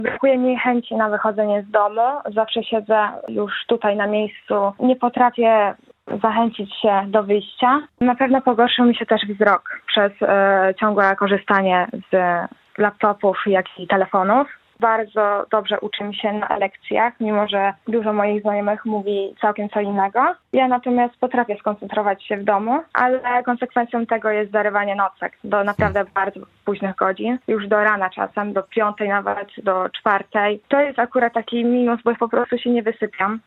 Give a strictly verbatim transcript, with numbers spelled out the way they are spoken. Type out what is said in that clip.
Brakuje mi chęci na wychodzenie z domu. Zawsze siedzę już tutaj na miejscu. Nie potrafię zachęcić się do wyjścia. Na pewno pogorszył mi się też wzrok przez e, ciągłe korzystanie z laptopów, jak i telefonów. Bardzo dobrze uczy mi się na lekcjach, mimo że dużo moich znajomych mówi całkiem co innego. Ja natomiast potrafię skoncentrować się w domu, ale konsekwencją tego jest zarywanie nocek do naprawdę bardzo późnych godzin, już do rana czasem, do piątej nawet, do czwartej. To jest akurat taki minus, bo po prostu się nie wysypiam.